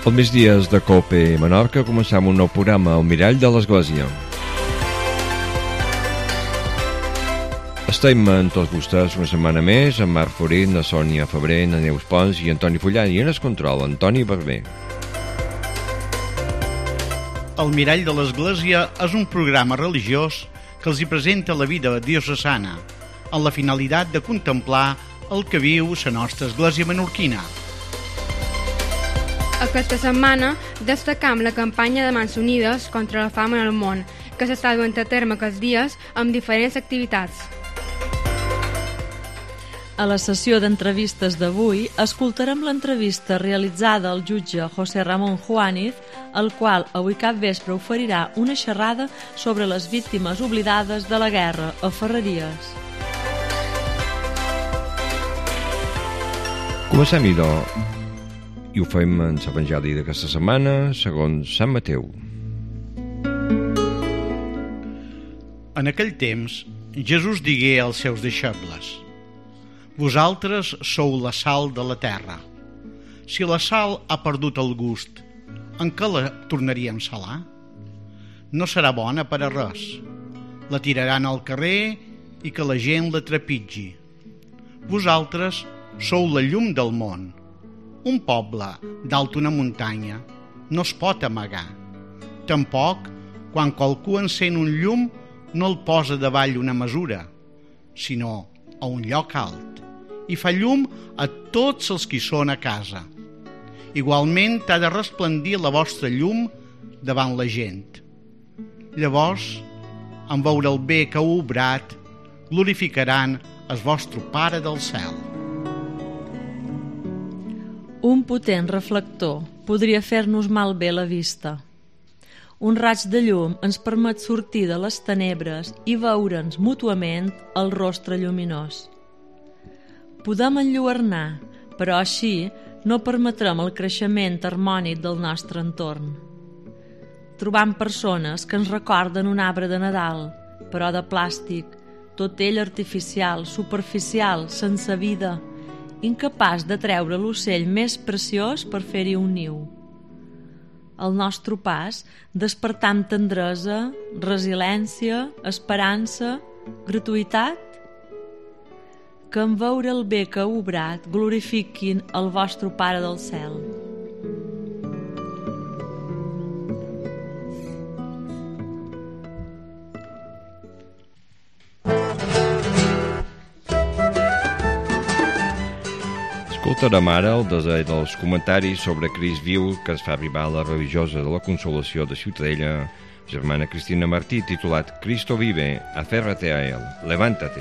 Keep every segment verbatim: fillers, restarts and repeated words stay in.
Al migdies de Cope Menorca començam un nou programa, El Mirall de l'Església. Estem amb tots vostès una setmana més, amb Marc Forit, na Sònia Febrer, na Neus Pons i Antoni Fullan, i en el control, Antoni Barber. El Mirall de l'Església és un programa religiós que els hi presenta la vida diocesana, amb la finalitat de contemplar el que viu la nostra església menorquina. Aquesta setmana destacam la campanya de Mans Unides contra la fam en el món, que s'està duent a terme aquests dies amb diferents activitats. A la sessió d'entrevistes d'avui escoltarem l'entrevista realitzada al jutge José Ramón Juániz, el qual avui cap vespre oferirà una xerrada sobre les víctimes oblidades de la guerra a Ferreries. Comencem, idò, i ho fem en l'Evangeli d'aquesta setmana, segons Sant Mateu. En aquell temps, Jesús digué als seus deixebles: «Vosaltres sou la sal de la terra. Si la sal ha perdut el gust, en què la tornaríem salar? No serà bona per a res. La tiraran al carrer i que la gent la trepitgi. Vosaltres sou la llum del món. Un poble dalt una muntanya no es pot amagar. Tampoc, quan qualcú encén un llum, no el posa davall una mesura, sinó a un lloc alt, i fa llum a tots els qui són a casa. Igualment ha de resplendir la vostra llum davant la gent. Llavors, en veure el bé que heu obrat, glorificaran el vostre Pare del cel». Un potent reflector podria fer-nos malbé la vista. Un raig de llum ens permet sortir de les tenebres i veure'ns mútuament el rostre lluminós. Podem enlluernar, però així no permetrem el creixement harmònic del nostre entorn. Trobam persones que ens recorden un arbre de Nadal, però de plàstic, tot ell artificial, superficial, sense vida, incapaç de treure l'ocell més preciós per fer-hi un niu. Al nostre pas despertam tendresa, resiliència, esperança, gratuïtat. Que en veure el bé que heu obrat glorifiquin el vostre Pare del cel. Escoltarem ara el desè dels comentaris sobre Crist viu que es fa arribar a la religiosa de la Consolació de Ciutadella, germana Cristina Martí, titulat Cristo vive, aférrate a él, levántate.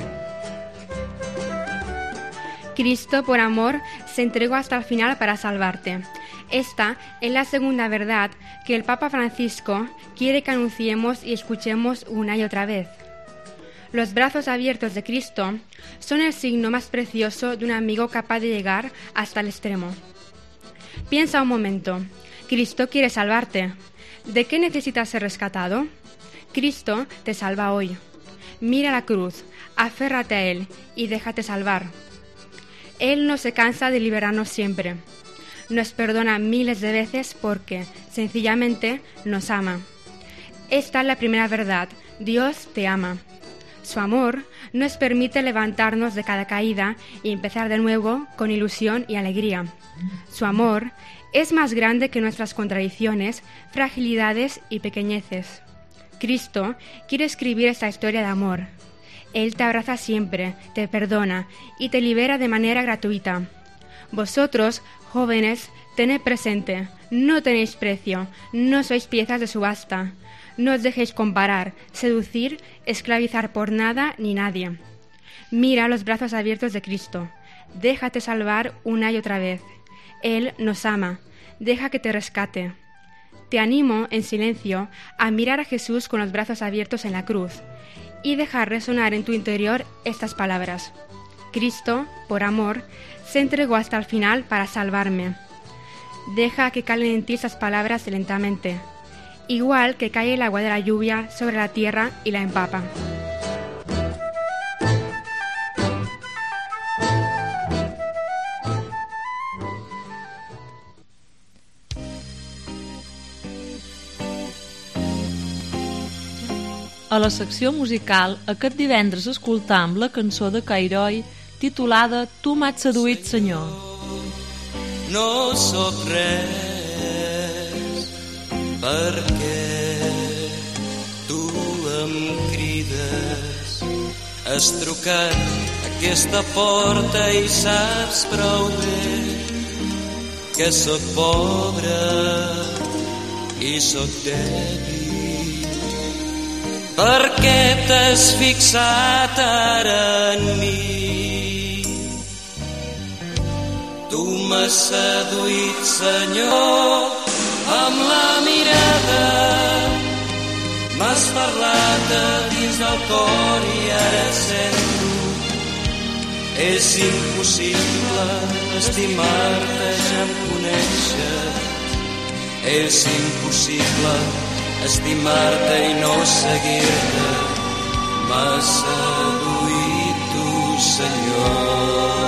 Cristo, por amor, se entregó hasta el final para salvarte. Esta es la segunda verdad que el Papa Francisco quiere que anunciemos y escuchemos una y otra vez. Los brazos abiertos de Cristo son el signo más precioso de un amigo capaz de llegar hasta el extremo. Piensa un momento. Cristo quiere salvarte. ¿De qué necesitas ser rescatado? Cristo te salva hoy. Mira la cruz, aférrate a Él y déjate salvar. Él no se cansa de liberarnos siempre. Nos perdona miles de veces porque, sencillamente, nos ama. Esta es la primera verdad. Dios te ama. Su amor nos permite levantarnos de cada caída y empezar de nuevo con ilusión y alegría. Su amor es más grande que nuestras contradicciones, fragilidades y pequeñeces. Cristo quiere escribir esta historia de amor. Él te abraza siempre, te perdona y te libera de manera gratuita. Vosotros, jóvenes, tened presente, no tenéis precio, no sois piezas de subasta. No os dejéis comparar, seducir, esclavizar por nada ni nadie. Mira los brazos abiertos de Cristo. Déjate salvar una y otra vez. Él nos ama. Deja que te rescate. Te animo, en silencio, a mirar a Jesús con los brazos abiertos en la cruz y dejar resonar en tu interior estas palabras. Cristo, por amor, se entregó hasta el final para salvarme. Deja que calen en ti esas palabras lentamente, igual que cae el agua de la lluvia sobre la tierra y la empapa. a la secció musical, aquest divendres escoltam la cançó de Cairoi titulada Tu m'has seduït, Senyor. No sóc res perquè tu em crides. Has trucat aquesta porta i saps prou bé que sóc pobre i sóc dèbil. Per què t'has fixat ara en mi? Tu m'has seduït, Senyor, amb la mirada. M'has parlat a dins del cor i ara sento. És impossible estimar-te, ja em coneixes. És impossible estimar-te i no seguir-te. M'has seduït tu, Senyor.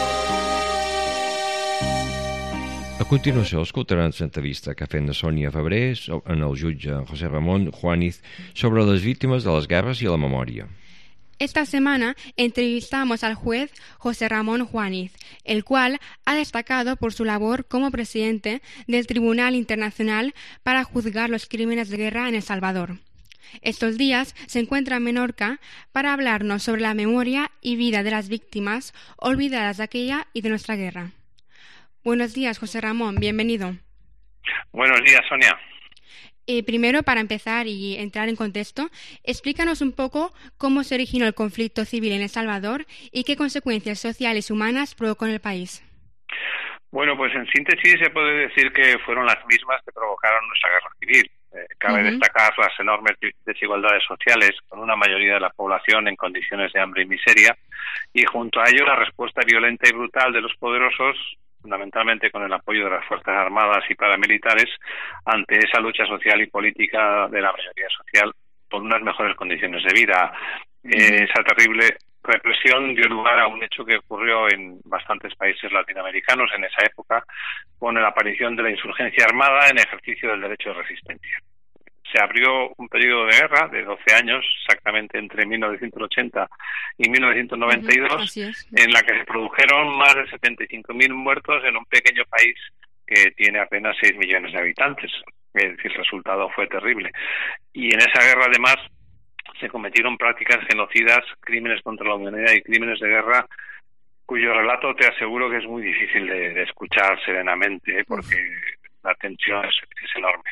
A continuació escoltaran l'entrevista que ha fet la Sònia Febrer en el jutge José Ramón Juániz sobre las víctimas de las guerras y la memoria. Esta semana entrevistamos al juez José Ramón Juániz, el cual ha destacado por su labor como presidente del Tribunal Internacional para juzgar los crímenes de guerra en El Salvador. Estos días se encuentra en Menorca para hablarnos sobre la memoria y vida de las víctimas olvidadas de aquella y de nuestra guerra. Buenos días, José Ramón, bienvenido. Buenos días, Sonia. Eh, primero, para empezar y entrar en contexto, explícanos un poco cómo se originó el conflicto civil en El Salvador y qué consecuencias sociales y humanas provocó en el país. Bueno, pues en síntesis se puede decir que fueron las mismas que provocaron nuestra guerra civil. Eh, cabe uh-huh. destacar las enormes desigualdades sociales, con una mayoría de la población en condiciones de hambre y miseria, y junto a ello la respuesta violenta y brutal de los poderosos, fundamentalmente con el apoyo de las Fuerzas Armadas y paramilitares, ante esa lucha social y política de la mayoría social por unas mejores condiciones de vida. Eh, esa terrible represión dio lugar a un hecho que ocurrió en bastantes países latinoamericanos en esa época, con la aparición de la insurgencia armada en ejercicio del derecho de resistencia. Se abrió un periodo de guerra de doce años, exactamente entre mil novecientos ochenta y mil novecientos noventa y dos, uh-huh, en la que se produjeron más de setenta y cinco mil muertos en un pequeño país que tiene apenas seis millones de habitantes. Es decir, el resultado fue terrible. Y en esa guerra, además, se cometieron prácticas genocidas, crímenes contra la humanidad y crímenes de guerra, cuyo relato te aseguro que es muy difícil de, de escuchar serenamente, ¿eh? porque la tensión es, es enorme.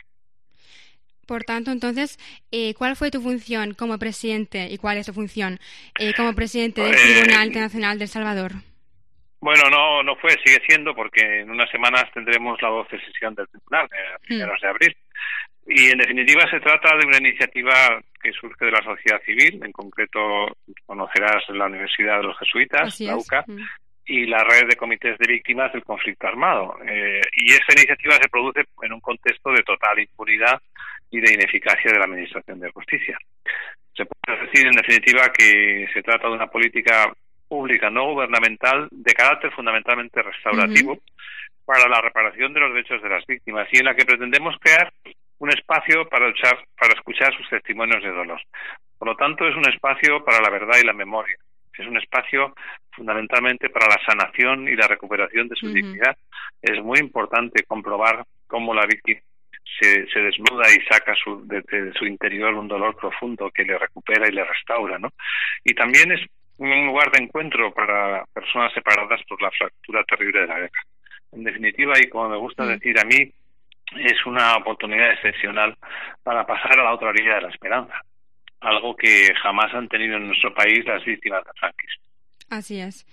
Por tanto, entonces, eh, ¿cuál fue tu función como presidente y cuál es tu función eh, como presidente del Tribunal eh, Internacional de El Salvador? Bueno, no no fue, sigue siendo, porque en unas semanas tendremos la doce sesión del Tribunal, a primeros mm. de abril. Y, en definitiva, se trata de una iniciativa que surge de la sociedad civil, en concreto conocerás la Universidad de los Jesuitas, la U C A, mm. y la red de comités de víctimas del conflicto armado. Eh, y esta iniciativa se produce en un contexto de total impunidad y de ineficacia de la Administración de Justicia. Se puede decir, en definitiva, que se trata de una política pública no gubernamental de carácter fundamentalmente restaurativo uh-huh. para la reparación de los derechos de las víctimas y en la que pretendemos crear un espacio para luchar, para escuchar sus testimonios de dolor. Por lo tanto, es un espacio para la verdad y la memoria. Es un espacio fundamentalmente para la sanación y la recuperación de su uh-huh. dignidad. Es muy importante comprobar cómo la víctima Se, se desnuda y saca su, de, de su interior un dolor profundo que le recupera y le restaura, ¿no? Y también es un lugar de encuentro para personas separadas por la fractura terrible de la guerra. En definitiva, y como me gusta decir a mí, es una oportunidad excepcional para pasar a la otra orilla de la esperanza, algo que jamás han tenido en nuestro país las víctimas del franquismo. Así es.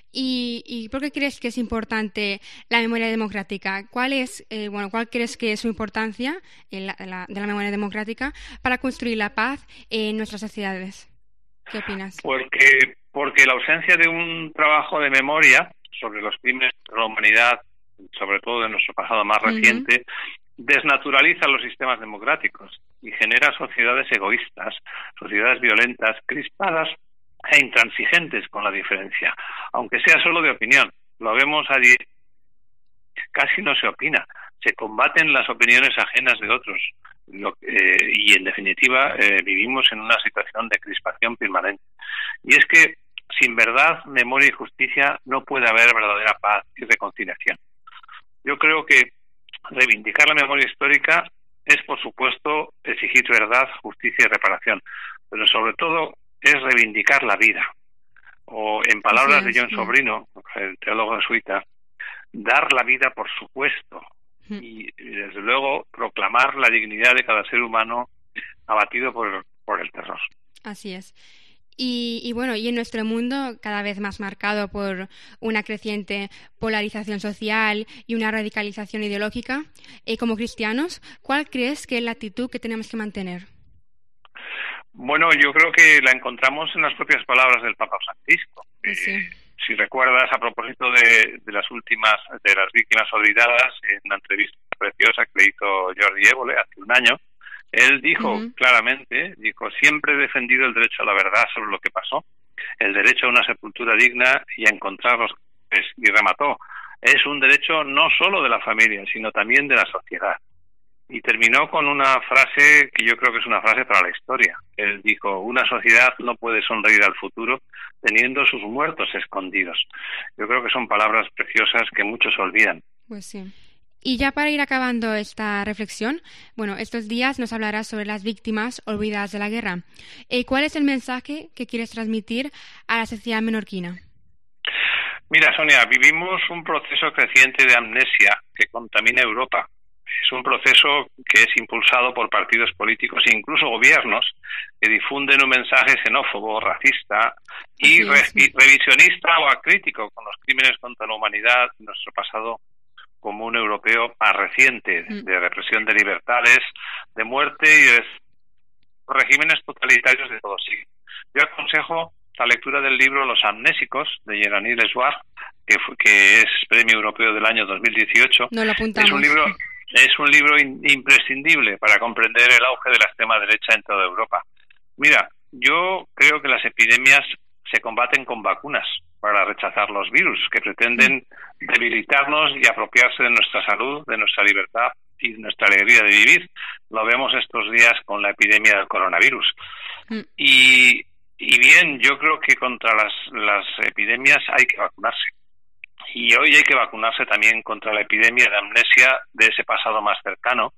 ¿Y, y por qué crees que es importante la memoria democrática? ¿Cuál es, eh, bueno, cuál crees que es su importancia en la, la, de la memoria democrática para construir la paz en nuestras sociedades? ¿Qué opinas? Porque, porque la ausencia de un trabajo de memoria sobre los crímenes de la humanidad, sobre todo de nuestro pasado más reciente, uh-huh. desnaturaliza los sistemas democráticos y genera sociedades egoístas, sociedades violentas, crispadas e intransigentes con la diferencia, aunque sea solo de opinión. Lo vemos a diario. Casi no se opina, se combaten las opiniones ajenas de otros, Lo, eh, y en definitiva eh, vivimos en una situación de crispación permanente. Y es que sin verdad, memoria y justicia no puede haber verdadera paz y reconciliación. Yo creo que reivindicar la memoria histórica es, por supuesto, exigir verdad, justicia y reparación, pero sobre todo es reivindicar la vida. O, en palabras de John Sobrino, el teólogo jesuita, dar la vida por supuesto y, y, desde luego, proclamar la dignidad de cada ser humano abatido por, por el terror. Así es. Y, y bueno, y en nuestro mundo, cada vez más marcado por una creciente polarización social y una radicalización ideológica, eh, como cristianos, ¿cuál crees que es la actitud que tenemos que mantener? Bueno, yo creo que la encontramos en las propias palabras del Papa Francisco. Sí. Eh, si recuerdas, a propósito de, de las últimas, de las víctimas olvidadas, en una entrevista preciosa que le hizo Jordi Évole hace un año, él dijo uh-huh. claramente, dijo, siempre he defendido el derecho a la verdad sobre lo que pasó, el derecho a una sepultura digna y a encontrar los culpables, y remató, es un derecho no solo de la familia, sino también de la sociedad. Y terminó con una frase que yo creo que es una frase para la historia. Él dijo, una sociedad no puede sonreír al futuro teniendo sus muertos escondidos. Yo creo que son palabras preciosas que muchos olvidan. Pues sí. Y ya para ir acabando esta reflexión, bueno, estos días nos hablarás sobre las víctimas olvidadas de la guerra. Eh, ¿Cuál es el mensaje que quieres transmitir a la sociedad menorquina? Mira, Sonia, vivimos un proceso creciente de amnesia que contamina Europa. Es un proceso que es impulsado por partidos políticos e incluso gobiernos que difunden un mensaje xenófobo, racista y, re- y revisionista o acrítico con los crímenes contra la humanidad y nuestro pasado como un europeo más reciente, de represión de libertades, de muerte y de regímenes totalitarios de todo siglo. Yo aconsejo la lectura del libro Los amnésicos, de Jeremy Lesueur, que, fue, que es Premio Europeo del año dos mil dieciocho. No lo apuntamos. Es un libro, es un libro in, imprescindible para comprender el auge de la extrema derecha en toda Europa. Mira, yo creo que las epidemias se combaten con vacunas para rechazar los virus que pretenden debilitarnos y apropiarse de nuestra salud, de nuestra libertad y de nuestra alegría de vivir. Lo vemos estos días con la epidemia del coronavirus. Mm. Y, y bien, yo creo que contra las, las epidemias hay que vacunarse. Y hoy hay que vacunarse también contra la epidemia de amnesia de ese pasado más cercano,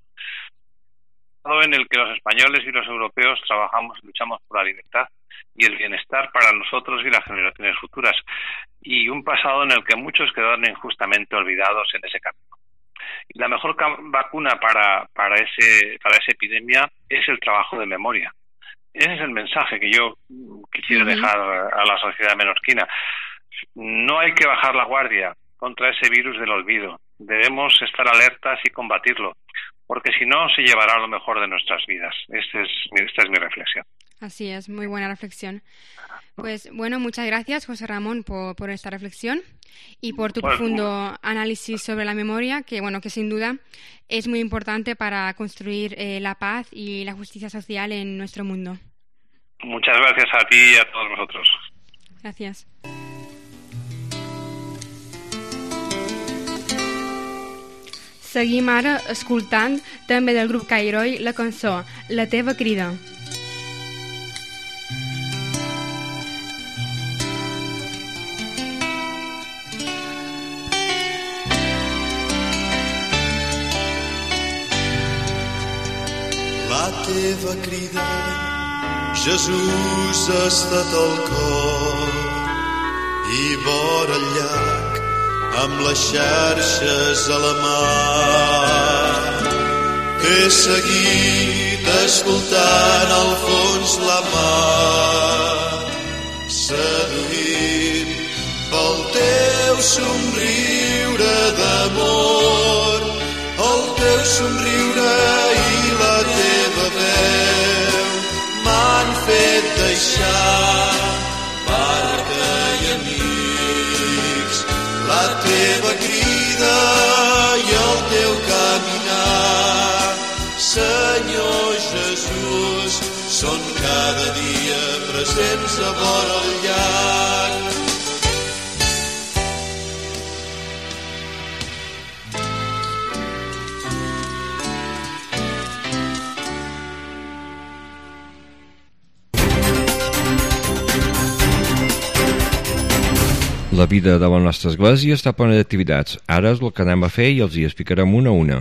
en el que los españoles y los europeos trabajamos y luchamos por la libertad y el bienestar para nosotros y las generaciones futuras, y un pasado en el que muchos quedaron injustamente olvidados en ese camino. Y la mejor vacuna para, para, ese, para esa epidemia es el trabajo de memoria. Ese es el mensaje que yo quisiera uh-huh. dejar a la sociedad menorquina. No hay que bajar la guardia contra ese virus del olvido. Debemos estar alertas y combatirlo, porque si no, se llevará lo mejor de nuestras vidas. Este es, esta es mi reflexión. Así es, muy buena reflexión. Pues bueno, muchas gracias, José Ramón, por, por esta reflexión y por tu bueno, profundo análisis sobre la memoria, que bueno, que sin duda es muy importante para construir eh, la paz y la justicia social en nuestro mundo. Muchas gracias a ti y a todos vosotros. Gràcies. Seguim ara escoltant també del grup Cairoi la cançó La teva crida. La teva crida, Jesús, ha estat al cor i vora el llac amb les xarxes a la mà. T'he seguit escoltant al fons la mar, seduït pel teu somriure d'amor, el teu somriure i la teva veu m'han fet deixar barca i amics. La teva crida i el teu caminar, Senyor Jesús, són cada dia presents a vora el llac. La vida de la nostra església està plena d'activitats. Ara és el que anem a fer i els hi explicarem una a una.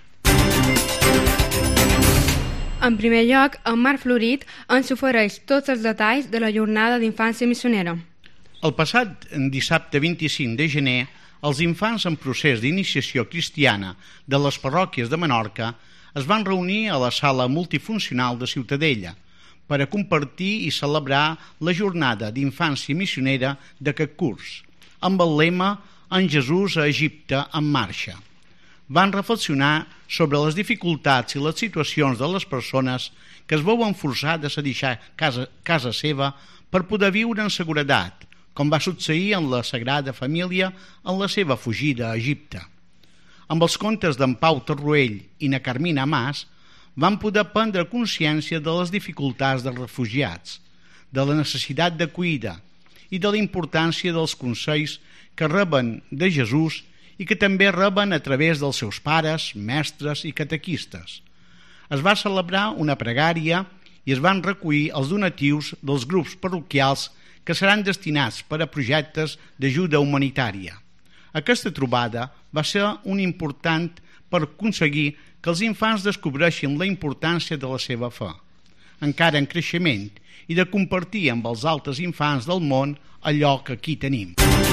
En primer lloc, en Marc Florit ens ofereix tots els detalls de la jornada d'infància missionera. El passat dissabte vint-i-cinc de gener, els infants en procés d'iniciació cristiana de les parròquies de Menorca es van reunir a la sala multifuncional de Ciutadella per a compartir i celebrar la jornada d'infància missionera d'aquest curs, amb el lema «En Jesús a Egipte en marxa». Van reflexionar sobre les dificultats i les situacions de les persones que es veuen forçades a deixar casa, casa seva per poder viure en seguretat, com va succeir en la Sagrada Família en la seva fugida a Egipte. Amb els contes d'en Pau Torroell i na Carmina Mas, van poder prendre consciència de les dificultats dels refugiats, de la necessitat d'acollida i de la importància dels consells que reben de Jesús i que també reben a través dels seus pares, mestres i catequistes. Es va celebrar una pregària i es van recollir els donatius dels grups parroquials que seran destinats per a projectes d'ajuda humanitària. Aquesta trobada va ser un important per aconseguir que els infants descobreixin la importància de la seva fe, encara en creixement, i de compartir amb els altres infants del món allò que aquí tenim.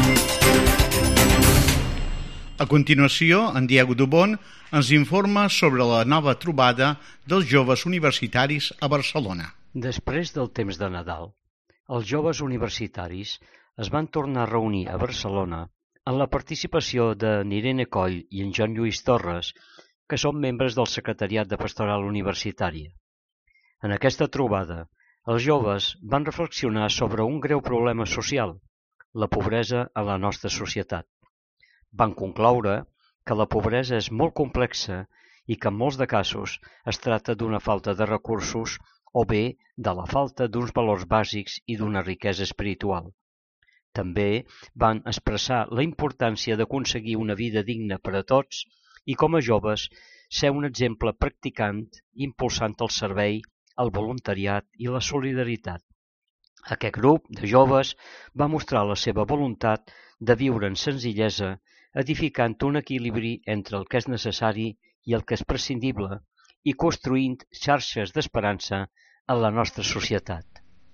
A continuació, en Diego Dubón ens informa sobre la nova trobada dels joves universitaris a Barcelona. Després del temps de Nadal, els joves universitaris es van tornar a reunir a Barcelona en la participació de n'Irene Coll i en Joan Lluís Torres, que són membres del Secretariat de Pastoral Universitària. En aquesta trobada, els joves van reflexionar sobre un greu problema social, la pobresa a la nostra societat. Van concloure que la pobresa és molt complexa i que en molts de casos es tracta d'una falta de recursos o bé de la falta d'uns valors bàsics i d'una riquesa espiritual. També van expressar la importància d'aconseguir una vida digna per a tots i com a joves ser un exemple practicant, impulsant el servei, el voluntariat i la solidaritat. Aquest grup de joves va mostrar la seva voluntat de viure en senzillesa, edificant un equilibri entre el que és necessari i el que és prescindible i construint xarxes d'esperança en la nostra societat.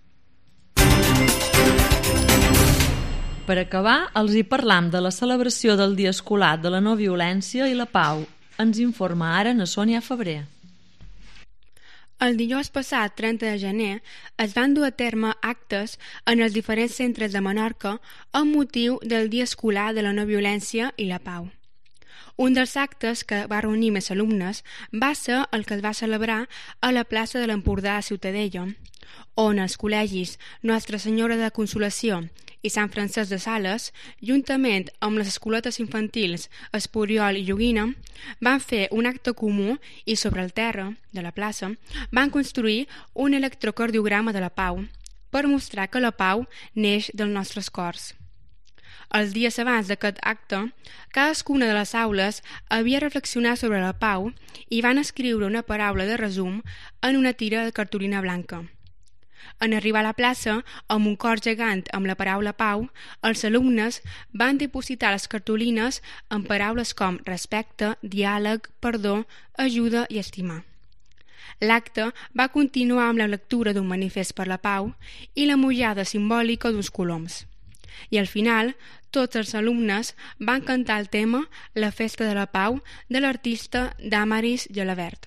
Per acabar, els hi parlam de la celebració del Dia Escolar de la No Violència i la Pau. Ens informa ara na Sònia Febrer. El dijous passat, trenta de gener, es van dur a terme actes en els diferents centres de Menorca amb motiu del Dia Escolar de la No Violència i la Pau. Un dels actes que va reunir més alumnes va ser el que es va celebrar a la plaça de l'Empordà a Ciutadella, on els col·legis Nostra Senyora de Consolació i Sant Francesc de Sales, juntament amb les escoletes infantils Esporiol i Joguina, van fer un acte comú i sobre el terra de la plaça van construir un electrocardiograma de la Pau per mostrar que la Pau neix dels nostres cors. Els dies abans d'aquest acte, cadascuna de les aules havia reflexionat sobre la Pau i van escriure una paraula de resum en una tira de cartolina blanca. En arribar a la plaça, amb un cor gegant amb la paraula Pau, els alumnes van dipositar les cartolines amb paraules com respecte, diàleg, perdó, ajuda i estimar. L'acte va continuar amb la lectura d'un manifest per la Pau i la mullada simbòlica d'uns coloms. I al final, tots els alumnes van cantar el tema La Festa de la Pau de l'artista Damaris Gelabert.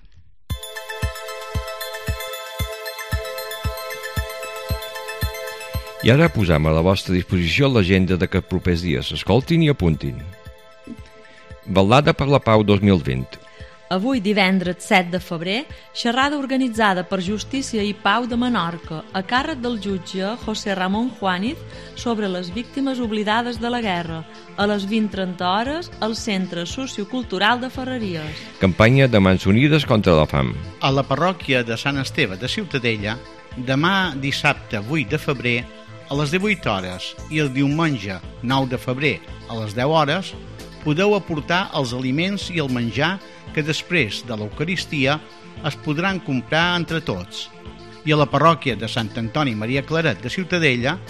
I ara posam a la vostra disposició l'agenda d'aquests propers dies. Escoltin i apuntin. Ballada per la Pau dos mil vint. Avui, divendres set de febrer, xerrada organitzada per Justícia i Pau de Menorca, a càrrec del jutge José Ramón Juániz sobre les víctimes oblidades de la guerra, a les vint trenta hores al Centre Sociocultural de Ferreries. Campanya de Mans Unides contra la fam. A la parròquia de Sant Esteve de Ciutadella, demà dissabte vuit de febrer, a les divuit hores i el diumenge nou de febrer a les deu hores podeu aportar els aliments i el menjar que després de l'Eucaristia es podran comprar entre tots. I a la parròquia de Sant Antoni Maria Claret de Ciutadella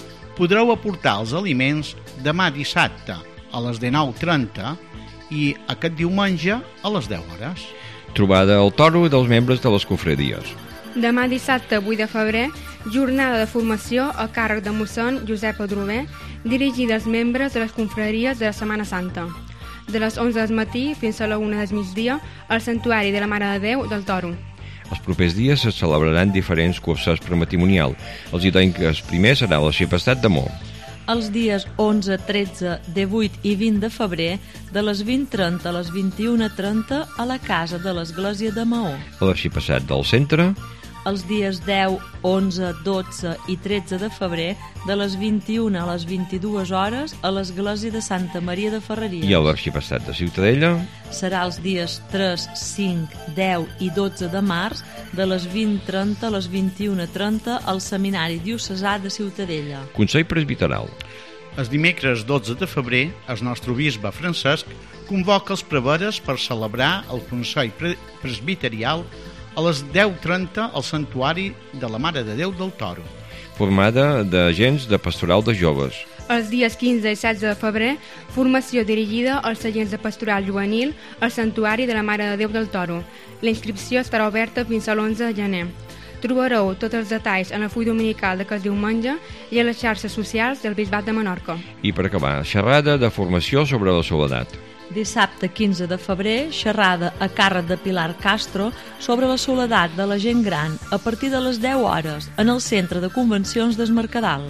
podreu aportar els aliments demà dissabte a les dinou trenta i aquest diumenge a les deu hores. Trobada al Toro dels membres de les cofradies. Demà dissabte vuit de febrer, jornada de formació a càrrec de mossèn Josep Adrover, dirigida als membres de les confraries de la Setmana Santa. De les onze del matí fins a la una del migdia al Santuari de la Mare de Déu del Toro. Els propers dies se celebraran diferents curses per matrimonial. Els diumenges primer serà l'arxipestat de Maó. Els dies onze, tretze, divuit i vint de febrer, de les vint trenta a les vint-i-una trenta a la casa de l'Església de Maó. L'arxipestat del centre. Els dies deu, onze, dotze i tretze de febrer, de les vint-i-una a les vint-i-dues hores a l'Església de Santa Maria de Ferreries. I a l'arxipestat de Ciutadella serà els dies tres, cinc, deu i dotze de març, de les vint trenta a les vint-i-una trenta al Seminari Diocesà de Ciutadella. Consell Presbiteral. El dimecres dotze de febrer, el nostre bisbe Francesc convoca els preveres per celebrar el Consell Pre Presbiterial a les deu trenta al Santuari de la Mare de Déu del Toro. Formada d'agents de pastoral de joves. Els dies quinze i setze de febrer, formació dirigida als agents de pastoral juvenil al Santuari de la Mare de Déu del Toro. La inscripció estarà oberta fins a l'onze de gener. Trobareu tots els detalls en el full dominical d'aquest diumenge i a les xarxes socials del Bisbat de Menorca. I per acabar, xerrada de formació sobre la soledat. Dissabte quinze de febrer, xerrada a càrrec de Pilar Castro sobre la soledat de la gent gran a partir de les deu hores en el Centre de Convencions d'Es Mercadal.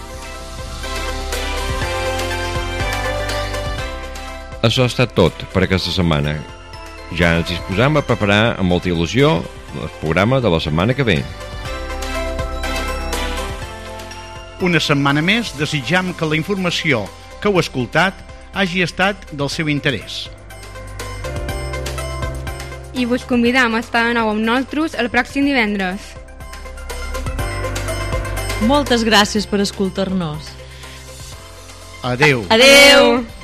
Això ha estat tot per aquesta setmana. Ja ens disposam a preparar amb molta il·lusió el programa de la setmana que ve. Una setmana més desitjam que la informació que heu escoltat hagi estat del seu interès. I vos convidam a estar de nou amb nosaltres el pròxim divendres. Moltes gràcies per escoltar-nos. Adeu. Adeu.